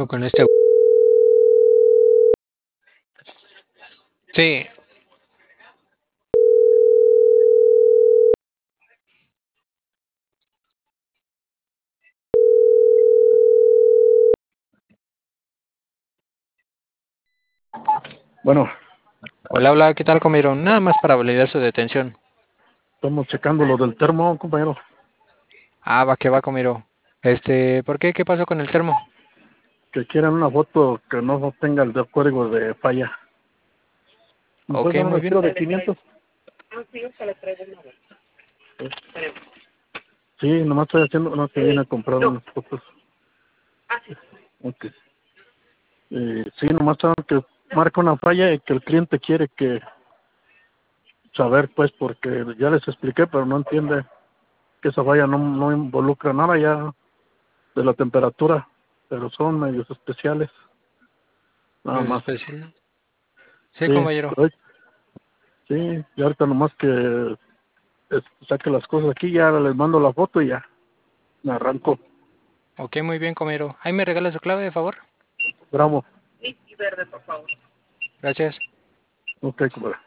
algo con este. Sí. Bueno, Hola, hola, ¿qué tal, comieron? Nada más para validar su detención. estamos checando lo del termo, compañero. Ah, va que va, comieron. ¿Por qué? ¿Qué pasó con el termo? Que quieren una foto que no tenga el código de falla. ¿Me Ok, puedes dar un muy bien. estilo de 500? Sí, nomás estoy haciendo, no, que viene a comprar unas fotos. Ok. Sí, nomás tengo que marca una falla y que el cliente quiere que saber, pues, porque ya les expliqué, pero no entiende que esa falla no involucra nada ya de la temperatura, pero son medios especiales, nada ¿Es más. especial? Sí, Sí, compañero. sí, y ahorita nomás que saque las cosas aquí, ya les mando la foto y ya, me arranco. Ok, muy bien, comieron. ¿Ahí me regala su clave, de favor? Bravo. Gracias. Ok, compadre.